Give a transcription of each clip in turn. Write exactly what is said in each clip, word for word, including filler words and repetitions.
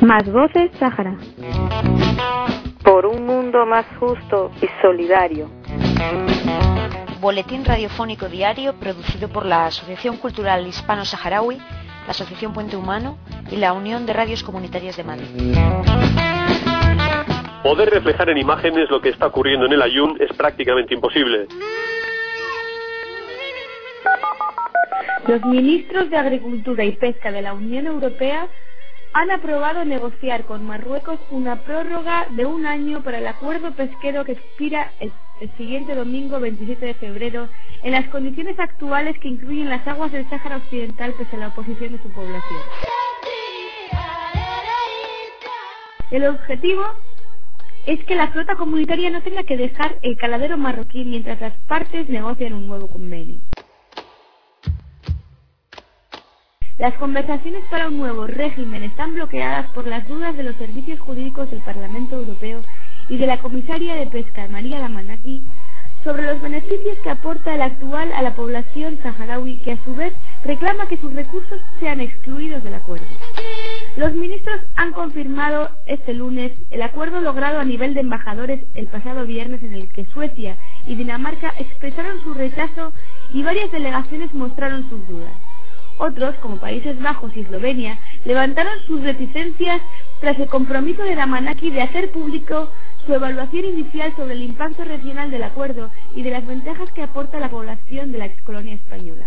Más voces Sáhara. Por un mundo más justo y solidario. Boletín radiofónico diario producido por la Asociación Cultural Hispano-Saharaui, la Asociación Puente Humano y la Unión de Radios Comunitarias de Madrid. Poder reflejar en imágenes lo que está ocurriendo en el Aaiún es prácticamente imposible. Los ministros de Agricultura y Pesca de la Unión Europea han aprobado negociar con Marruecos una prórroga de un año para el acuerdo pesquero que expira el, el siguiente domingo veintisiete de febrero en las condiciones actuales que incluyen las aguas del Sáhara Occidental pese a la oposición de su población. El objetivo es que la flota comunitaria no tenga que dejar el caladero marroquí mientras las partes negocian un nuevo convenio. Las conversaciones para un nuevo régimen están bloqueadas por las dudas de los servicios jurídicos del Parlamento Europeo y de la comisaria de Pesca, María Damanaki, sobre los beneficios que aporta el actual a la población saharaui, que a su vez reclama que sus recursos sean excluidos del acuerdo. Los ministros han confirmado este lunes el acuerdo logrado a nivel de embajadores el pasado viernes, en el que Suecia y Dinamarca expresaron su rechazo y varias delegaciones mostraron sus dudas. Otros, como Países Bajos y Eslovenia, levantaron sus reticencias tras el compromiso de Damanaki de hacer público su evaluación inicial sobre el impacto regional del acuerdo y de las ventajas que aporta a la población de la excolonia española.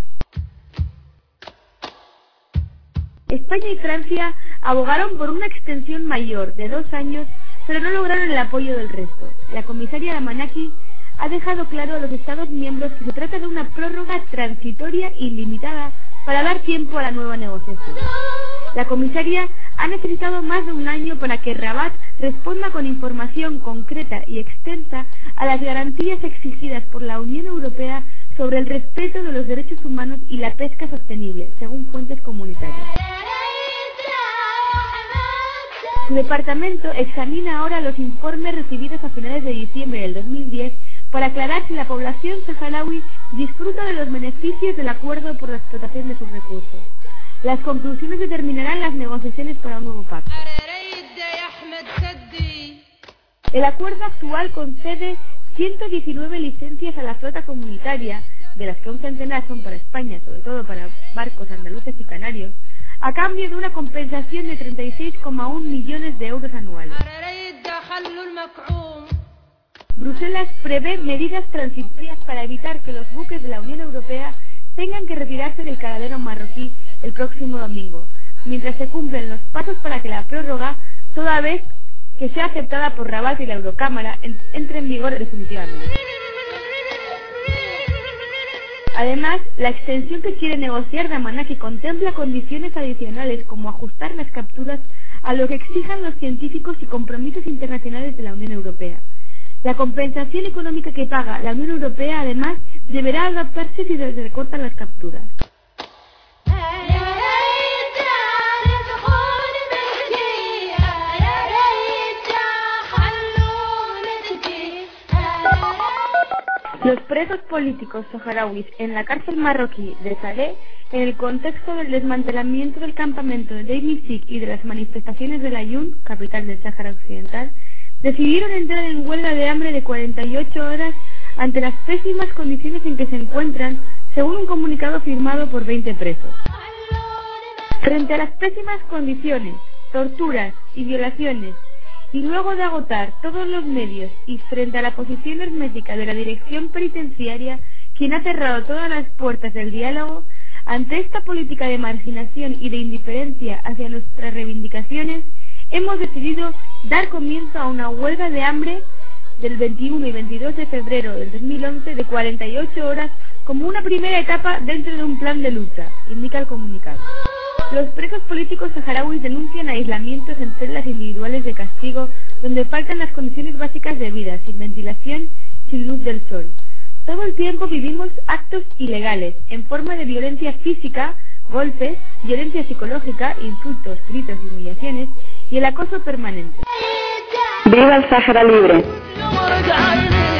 España y Francia abogaron por una extensión mayor de dos años, pero no lograron el apoyo del resto. La comisaria Damanaki ha dejado claro a los Estados miembros que se trata de una prórroga transitoria y limitada para dar tiempo a la nueva negociación. La comisaria ha necesitado más de un año para que Rabat responda con información concreta y extensa a las garantías exigidas por la Unión Europea sobre el respeto de los derechos humanos y la pesca sostenible, según fuentes comunitarias. Su departamento examina ahora los informes recibidos a finales de diciembre del dos mil diez para aclarar si la población saharaui disfruta de los beneficios del acuerdo por la explotación de sus recursos. Las conclusiones determinarán las negociaciones para un nuevo pacto. El acuerdo actual concede ciento diecinueve licencias a la flota comunitaria, de las que un centenar son para España, sobre todo para barcos andaluces y canarios, a cambio de una compensación de treinta y seis coma uno millones de euros anuales. Bruselas prevé medidas transitorias para evitar que los buques de la Unión Europea tengan que retirarse del caladero marroquí el próximo domingo, mientras se cumplen los pasos para que la prórroga, toda vez que sea aceptada por Rabat y la Eurocámara, en, entre en vigor definitivamente. Además, la extensión que quiere negociar Damanaki contempla condiciones adicionales, como ajustar las capturas a lo que exijan los científicos y compromisos internacionales de la Unión Europea. La compensación económica que paga la Unión Europea, además, deberá adaptarse si se recortan las capturas. Los presos políticos saharauis en la cárcel marroquí de Salé, en el contexto del desmantelamiento del campamento de Deir Mizik y de las manifestaciones del Aaiún, capital del Sáhara Occidental, decidieron entrar en huelga de hambre de cuarenta y ocho horas ante las pésimas condiciones en que se encuentran, según un comunicado firmado por veinte presos. Frente a las pésimas condiciones, torturas y violaciones, y luego de agotar todos los medios y frente a la posición hermética de la dirección penitenciaria, quien ha cerrado todas las puertas del diálogo, ante esta política de marginación y de indiferencia hacia nuestras reivindicaciones, hemos decidido dar comienzo a una huelga de hambre del veintiuno y veintidós de febrero del dos mil once de cuarenta y ocho horas como una primera etapa dentro de un plan de lucha, indica el comunicado. Los presos políticos saharauis denuncian aislamientos en celdas individuales de castigo donde faltan las condiciones básicas de vida, sin ventilación, sin luz del sol. Todo el tiempo vivimos actos ilegales, en forma de violencia física, golpes, violencia psicológica, insultos, gritos y humillaciones, y el acoso permanente. ¡Viva el Sáhara libre!